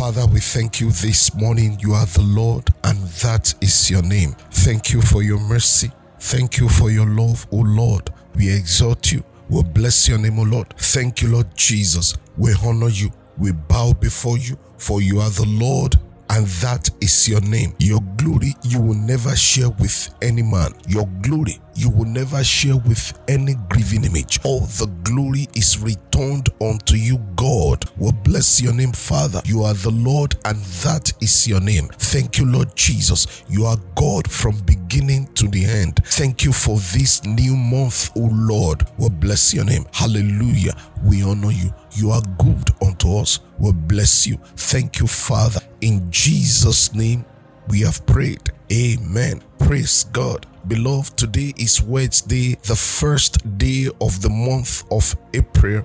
Father, we thank you this morning. You are the Lord, and that is your name. Thank you for your mercy. Thank you for your love, O Lord. We exalt you. We bless your name, O Lord. Thank you, Lord Jesus. We honor you. We bow before you, for you are the Lord, and that is your name. Your glory you will never share with any man. Your glory you will never share with any graven image. All the glory is returned unto you, God. We bless your name, Father. You are the Lord, and that is your name. Thank you, Lord Jesus. You are God from beginning to the end. Thank you for this new month, O Lord. We bless your name. Hallelujah. We honor you. You are good unto us. We bless you. Thank you, Father. In Jesus' name we have prayed. Amen. Praise God. Beloved, today is Wednesday, the first day of the month of April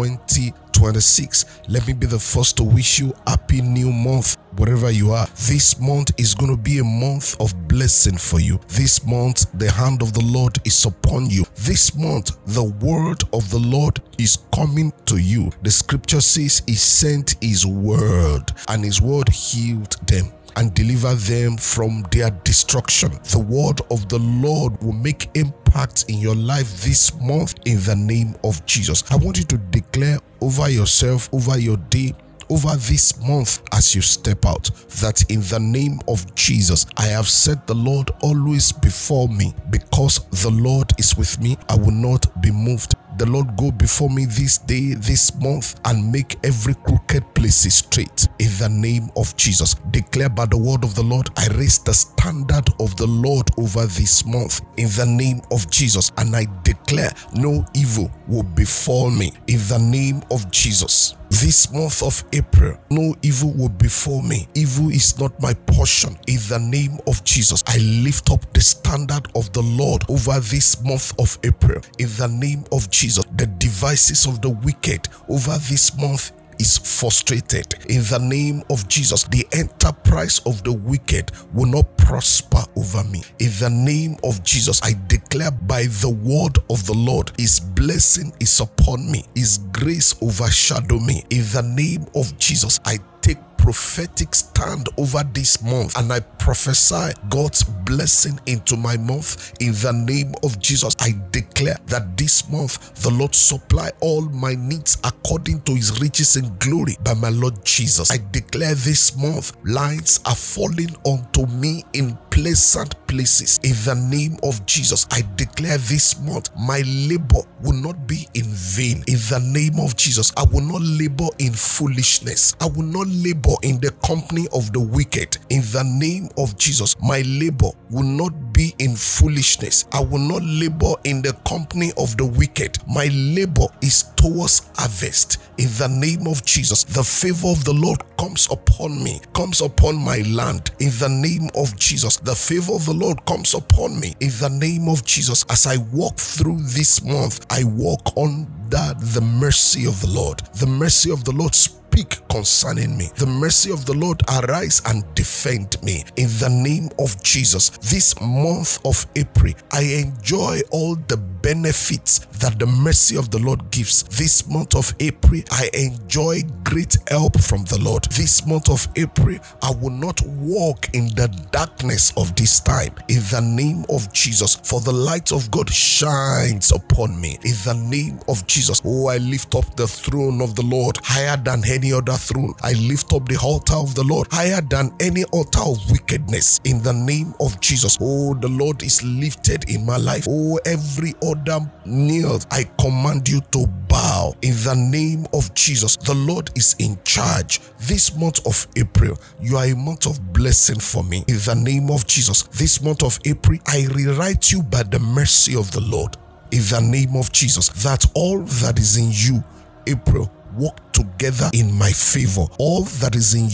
2026. Let me be the first to wish you happy new month wherever you are. This month is going to be a month of blessing for you. This month, the hand of the Lord is upon you. This month, the word of the Lord is coming to you. The scripture says he sent his word, and his word healed them and deliver them from their destruction. The word of the Lord will make impact in your life this month in the name of Jesus. I want you to declare over yourself, over your day, over this month as you step out, that in the name of Jesus, I have set the Lord always before me. Because the Lord is with me, I will not be moved. The Lord go before me this day, this month, and make every crooked place straight in the name of Jesus. Declare by the word of the Lord, I raise the standard of the Lord over this month in the name of Jesus, and I declare no evil will befall me in the name of Jesus. This month of April, no evil will befall me. Evil is not my portion. In the name of Jesus, I lift up the standard of the Lord over this month of April. In the name of Jesus, the devices of the wicked over this month is frustrated. In the name of Jesus, the enterprise of the wicked will not prosper over me. In the name of Jesus, I declare by the word of the Lord, his blessing is upon me, his grace overshadow me. In the name of Jesus, I take prophetic stand over this month, and I prophesy God's blessing into my month. In the name of Jesus, I declare that this month the Lord supply all my needs according to his riches in glory by my Lord Jesus. I declare this month lines are falling onto me in pleasant places. In the name of Jesus, I declare this month my labor will not be in vain. In the name of Jesus, I will not labor in foolishness. I will not labor in the company of the wicked. In the name of Jesus, my labor will not be in foolishness. I will not labor in the company of the wicked. My labor is towards harvest. In the name of Jesus, the favor of the Lord comes upon me, comes upon my land. In the name of Jesus, the favor of the Lord comes upon me. In the name of Jesus, as I walk through this month, I walk under the mercy of the Lord. The mercy of the Lord speak concerning me. The mercy of the Lord arise and defend me. In the name of Jesus, this month of April, I enjoy all the benefits that the mercy of the Lord gives. This month of April, I enjoy great help from the Lord. This month of April, I will not walk in the darkness of this time. In the name of Jesus, for the light of God shines upon me. In the name of Jesus, oh, I lift up the throne of the Lord higher than any other throne. I lift up the altar of the Lord higher than any altar of wickedness. In the name of Jesus, oh, the Lord is lifted in my life. Oh, every other kneels, I command you to bow. In the name of Jesus, the Lord is in charge. This month of April, you are a month of blessing for me. In the name of Jesus, this month of April, I rewrite you by the mercy of the Lord. In the name of Jesus, that all that is in you, April, work together in my favor. All that is in you,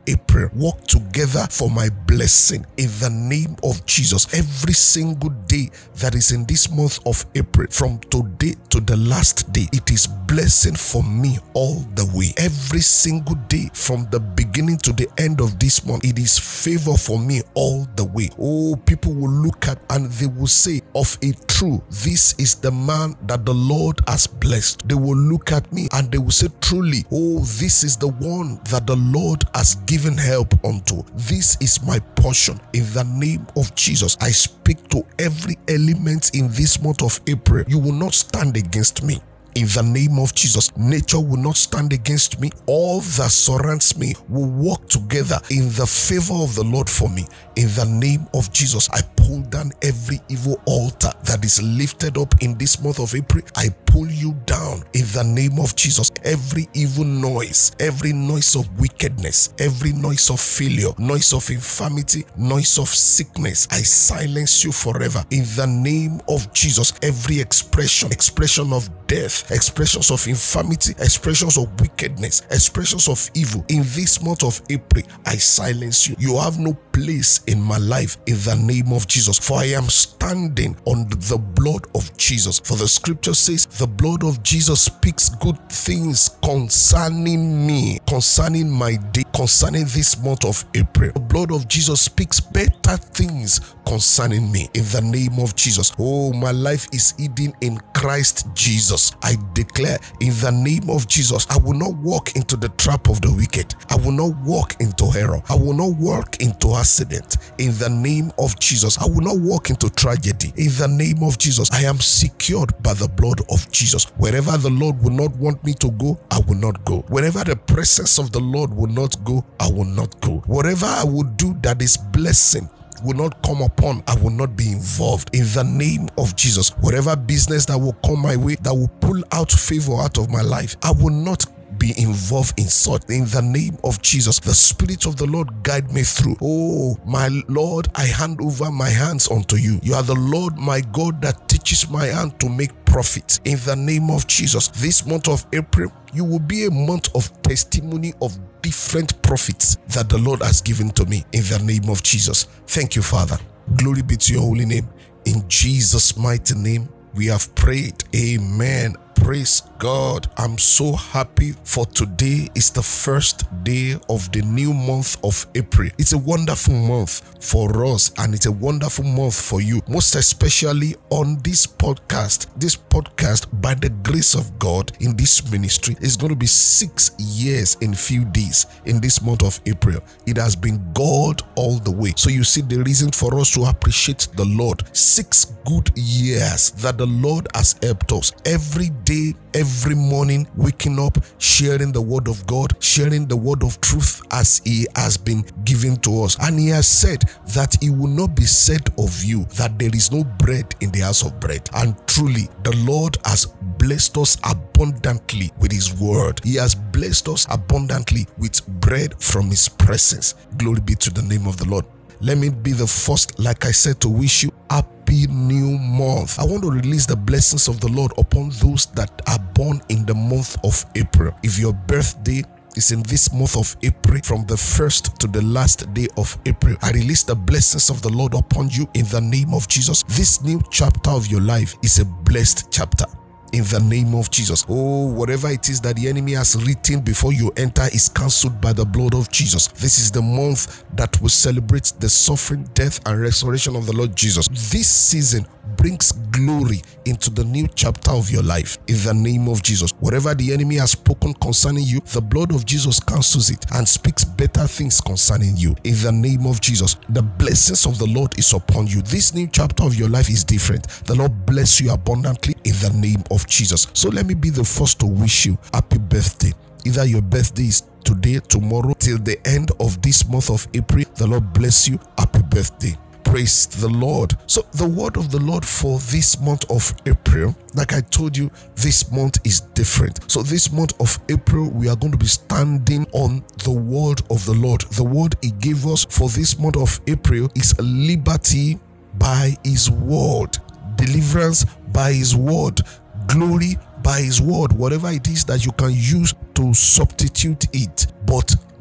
April work together for my blessing in the name of Jesus. Every single day that is in this month of April, from today to the last day, it is blessing for me all the way. Every single day from the beginning to the end of this month, it is favor for me all the way. Oh, people will look at and they will say, of a true, this is the man that the Lord has blessed. They will look at me and they will say, truly, oh, this is the one that the Lord has given help unto. This is my portion. In the name of Jesus, I speak to every element in this month of April. You will not stand against me. In the name of Jesus, nature will not stand against me. All that surrounds me will work together in the favor of the Lord for me. In the name of Jesus, I pull down every evil altar that is lifted up in this month of April. I pull you down in the name of Jesus. Every evil noise, every noise of wickedness, every noise of failure, noise of infirmity, noise of sickness, I silence you forever. In the name of Jesus, every expression of death, expressions of infirmity, expressions of wickedness, expressions of evil, in this month of April, I silence you. You have no place in my life in the name of Jesus, for I am standing on the blood of Jesus. For the scripture says, the blood of Jesus speaks good things concerning me, concerning my day, concerning this month of April. The blood of Jesus speaks better things concerning me in the name of Jesus. Oh, my life is hidden in Christ Jesus. I declare in the name of Jesus, I will not walk into the trap of the wicked. I will not walk into error. I will not walk into accident. In the name of Jesus, I will not walk into tragedy. In the name of Jesus, I am secured by the blood of Jesus. Wherever the Lord will not want me to go, I will not go. Wherever the presence of the Lord will not go, I will not go. Whatever I will do that is blessing will not come upon, I will not be involved in the name of Jesus. Whatever business that will come my way, that will pull out favor out of my life, I will not be involved in such. In the name of Jesus, the Spirit of the Lord guide me through. Oh, my Lord, I hand over my hands unto you. You are the Lord my God that teaches my hand to make profit. In the name of Jesus, this month of April, you will be a month of testimony of different profits that the Lord has given to me. In the name of Jesus. Thank you, Father. Glory be to your holy name. In Jesus' mighty name, we have prayed. Amen. Praise God. I'm so happy, for today is the first day of the new month of April. It's a wonderful month for us, and it's a wonderful month for you, most especially on this podcast. This podcast, by the grace of God, in this ministry, is going to be 6 years in few days in this month of April. It has been God all the way. So you see the reason for us to appreciate the Lord. 6 good years that the Lord has helped us. Every day, every morning, waking up, sharing the word of God, sharing the word of truth as He has been given to us. And He has said that He will not be said of you that there is no bread in the house of bread. And truly, the Lord has blessed us abundantly with His word. He has blessed us abundantly with bread from His presence. Glory be to the name of the Lord. Let me be the first, like I said, to wish you happy new month. I want to release the blessings of the Lord upon those that are born in the month of April. If your birthday is in this month of April, from the 1st to the last day of April, I release the blessings of the Lord upon you in the name of Jesus. This new chapter of your life is a blessed chapter. In the name of Jesus. Oh, whatever it is that the enemy has written before you enter is cancelled by the blood of Jesus. This is the month that will celebrate the suffering, death, and resurrection of the Lord Jesus. This season brings glory into the new chapter of your life. In the name of Jesus. Whatever the enemy has spoken concerning you, the blood of Jesus cancels it and speaks better things concerning you. In the name of Jesus. The blessings of the Lord is upon you. This new chapter of your life is different. The Lord bless you abundantly in the name of Jesus. So let me be the first to wish you happy birthday. Either your birthday is today, tomorrow, till the end of this month of April. The Lord bless you. Happy birthday. Praise the Lord. So the word of the Lord for this month of April, like I told you, this month is different. So this month of April, we are going to be standing on the word of the Lord. The word He gave us for this month of April is liberty by His word, deliverance by His word, glory by His word, whatever it is that you can use to substitute it. But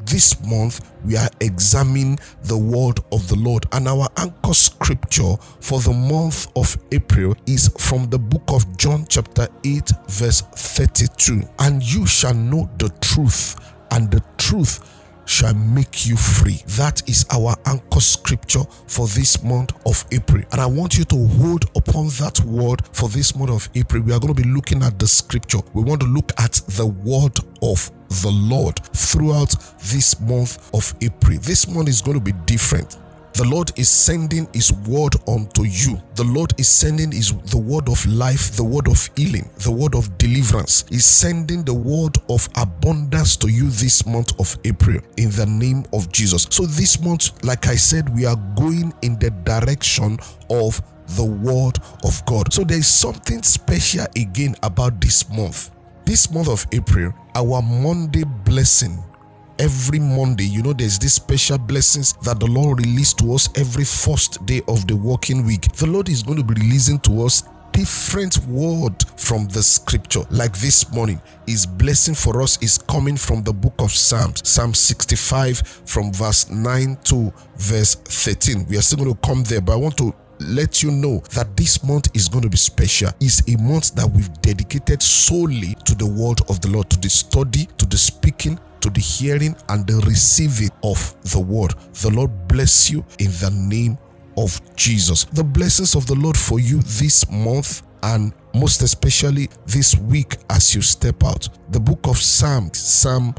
this month we are examining the word of the Lord, and our anchor scripture for the month of April is from the book of John chapter 8 verse 32. And you shall know the truth, and the truth shall make you free. That is our anchor scripture for this month of April. And I want you to hold upon that word for this month of April. We are going to be looking at the scripture. We want to look at the word of the Lord throughout this month of April. This month is going to be different. The Lord is sending His word unto you. The Lord is sending the word of life, the word of healing, the word of deliverance. He's sending the word of abundance to you this month of April in the name of Jesus. So this month, like I said, we are going in the direction of the word of God. So there is something special again about this month. This month of April, our Monday blessing. Every Monday, there's these special blessings that the Lord released to us every first day of the working week. The Lord is going to be releasing to us different word from the scripture. Like this morning, His blessing for us is coming from the book of Psalms, Psalm 65 from verse 9 to verse 13. We are still going to come there, but I want to let you know that this month is going to be special. It's a month that we've dedicated solely to the word of the Lord, to the study, to the speaking, to the hearing and the receiving of the word. The Lord bless you in the name of Jesus. The blessings of the Lord for you this month, and most especially this week as you step out. The book of Psalms, Psalm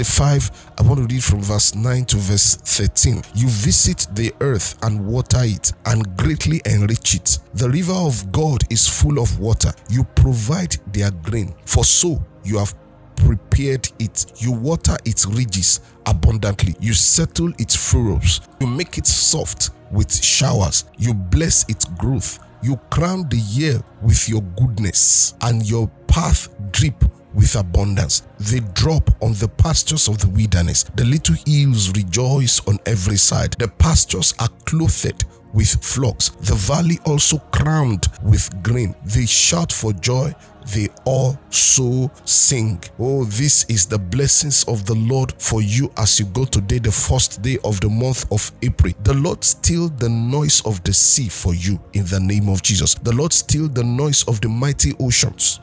65, I want to read from verse 9 to verse 13. You visit the earth and water it and greatly enrich it. The river of God is full of water. You provide their grain, for so you have prepared it. You water its ridges abundantly. You settle its furrows. You make it soft with showers. You bless its growth. You crown the year with your goodness, and your path drip with abundance. They drop on the pastures of the wilderness. The little hills rejoice on every side. The pastures are clothed with flocks. The valley also crowned with grain. They shout for joy. They also sing. Oh, this is the blessings of the Lord for you as you go today, the first day of the month of April. The Lord still the noise of the sea for you in the name of Jesus. The Lord still the noise of the mighty oceans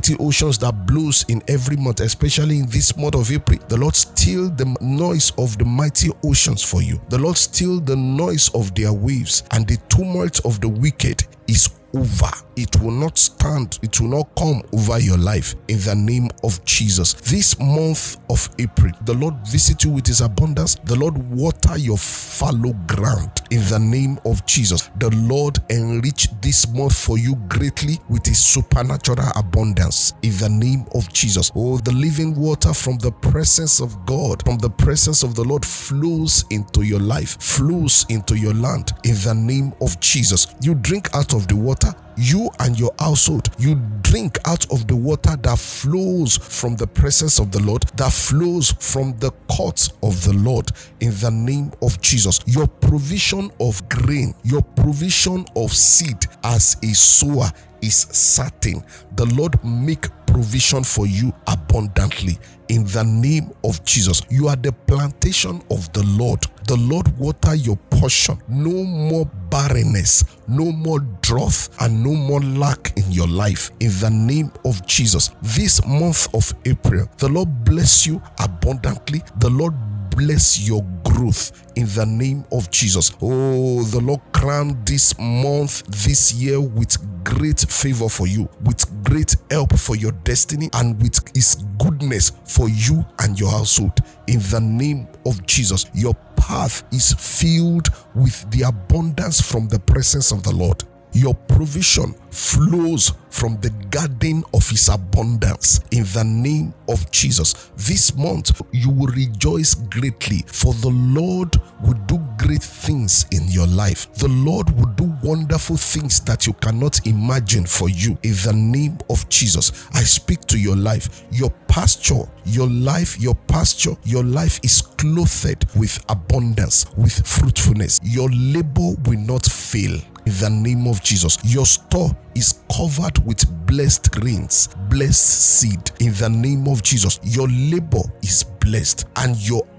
that blows in every month, especially in this month of April. The Lord still the noise of the mighty oceans for you. The Lord still the noise of their waves, and the tumult of the wicked is over. It will not stand. It will not come over your life in the name of Jesus. This month of April, the Lord visit you with His abundance. The Lord water your fallow ground in the name of Jesus. The Lord enrich this month for you greatly with His supernatural abundance in the name of Jesus. Oh, the living water from the presence of God, from the presence of the Lord flows into your life, flows into your land in the name of Jesus. You drink out of the water. You and your household, you drink out of the water that flows from the presence of the Lord, that flows from the courts of the Lord in the name of Jesus. Your provision of grain, your provision of seed as a sower is certain. The Lord make provision for you abundantly in the name of Jesus. You are the plantation of the Lord. The Lord water your portion. No more barrenness, no more drought, and no more lack in your life in the name of Jesus. This month of April, the Lord bless you abundantly. The Lord bless your growth in the name of Jesus. Oh, the Lord crown this month, this year with great favor for you, with great help for your destiny, and with His goodness for you and your household in the name of Jesus. Your path is filled with the abundance from the presence of the Lord. Your provision flows from the garden of His abundance in the name of Jesus. This month you will rejoice greatly, for the Lord will do great things in your life. The Lord will do wonderful things that you cannot imagine for you in the name of Jesus. I speak to your life. Your pasture, your life, your pasture, your life is clothed with abundance, with fruitfulness. Your labor will not fail. In the name of Jesus, your store is covered with blessed grains, blessed seed. In the name of Jesus, your labor is blessed, and your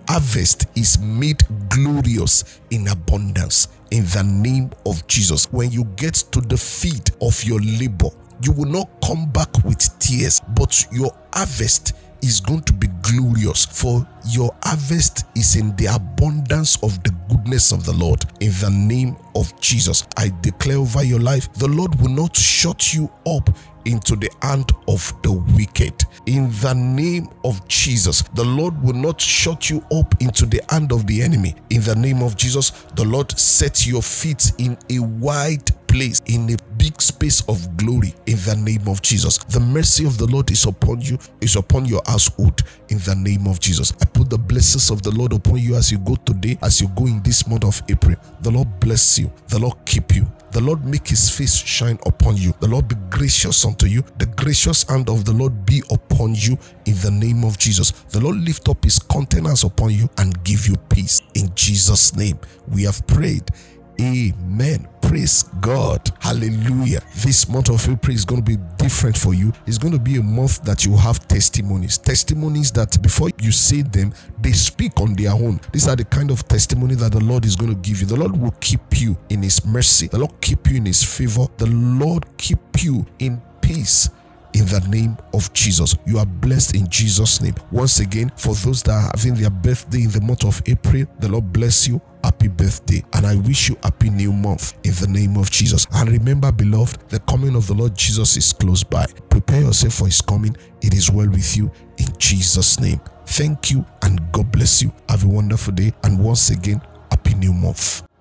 harvest is made glorious in abundance in the name of Jesus. When you get to the feet of your labor, you will not come back with tears, but your harvest is going to be glorious, for your harvest is in the abundance of the goodness of the Lord. In the name of Jesus, I declare over your life, the Lord will not shut you up into the hand of the wicked. In the name of Jesus, the Lord will not shut you up into the hand of the enemy. In the name of Jesus, the Lord sets your feet in a wide place, in a big space of glory. In the name of Jesus, the mercy of the Lord is upon you, is upon your household. In the name of Jesus, I put the blessings of the Lord upon you as you go today, as you go in this month of April. The Lord bless you, the Lord keep you, the Lord make his face shine upon you, the Lord be gracious unto you, the gracious hand of the Lord be upon you. In the name of Jesus, the Lord lift up his countenance upon you and give you peace. In Jesus' name we have prayed. Amen. Praise God. Hallelujah. This month of April is going to be different for you. It's going to be a month that you have testimonies. Testimonies that before you say them, they speak on their own. These are the kind of testimony that the Lord is going to give you. The Lord will keep you in his mercy. The Lord keep you in his favor. The Lord keep you in peace. In the name of Jesus, you are blessed in Jesus' name. Once again, for those that are having their birthday in the month of April, the Lord bless you. Happy birthday, and I wish you happy new month in the name of Jesus. And remember, beloved, the coming of the Lord Jesus is close by. Prepare yourself for his coming. It is well with you in Jesus' name. Thank you, and God bless you. Have a wonderful day, and once again, happy new month.